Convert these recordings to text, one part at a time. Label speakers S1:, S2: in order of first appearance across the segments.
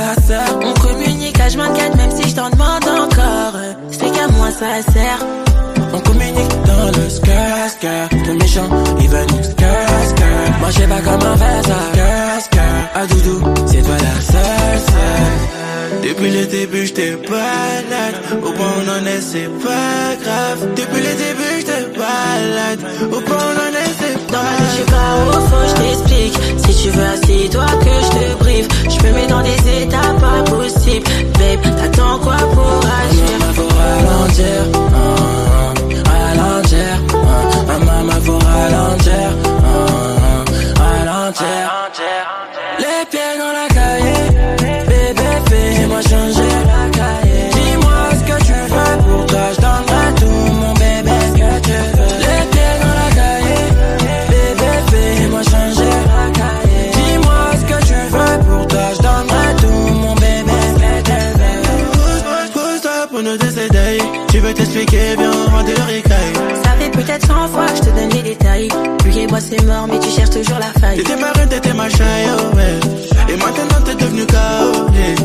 S1: ta sœur.
S2: On communique H24 même si je t'en demande encore. C'est qu'à moi ça sert.
S1: On communique dans le skirt. Tout méchant, il veut nous skirt. Moi j'ai pas comme un verre, skirt. À doudou, c'est toi la seule. Depuis le début j'étais balade. Au point où on en est c'est pas grave. Depuis le début j'étais balade. Au point où on en est c'est pas grave.
S2: Je suis pas au faux, je t'explique. Si tu veux assis-toi que je te briefe. Je me mets dans des états pas possibles. Babe, t'attends quoi pour agir?
S1: Faut ralentir, ralentir. Maman faut ralentir, ralentir. Les pieds dans la cahier. Bébé fais-moi changer. Dis-moi ce que tu veux. Pour toi je donnerai tout mon bébé. Ce que tu veux. Les pieds dans la cahier. Bébé fais-moi changer. Dis-moi ce que tu veux. Pour toi je donnerai tout mon bébé. Pousse-toi pour nous décéder. Tu veux t'expliquer, viens on rentre de ricaille.
S2: Ça fait peut-être 100 fois que je te donne les détails. Lui et moi c'est mort mais tu cherches toujours la faille.
S1: T'étais ma reine, t'étais ma chaille, oh ouais. Et maintenant t'es devenu KO, yeah.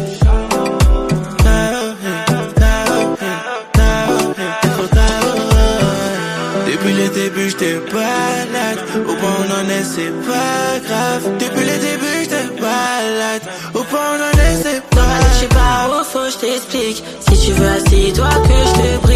S1: Depuis le début j'étais balade. Au point où on en est c'est pas grave. Depuis le début j'étais balade. Au point où on en est c'est pas grave.
S2: Je suis pas au faux, je t'explique. Si tu veux assis-toi que je te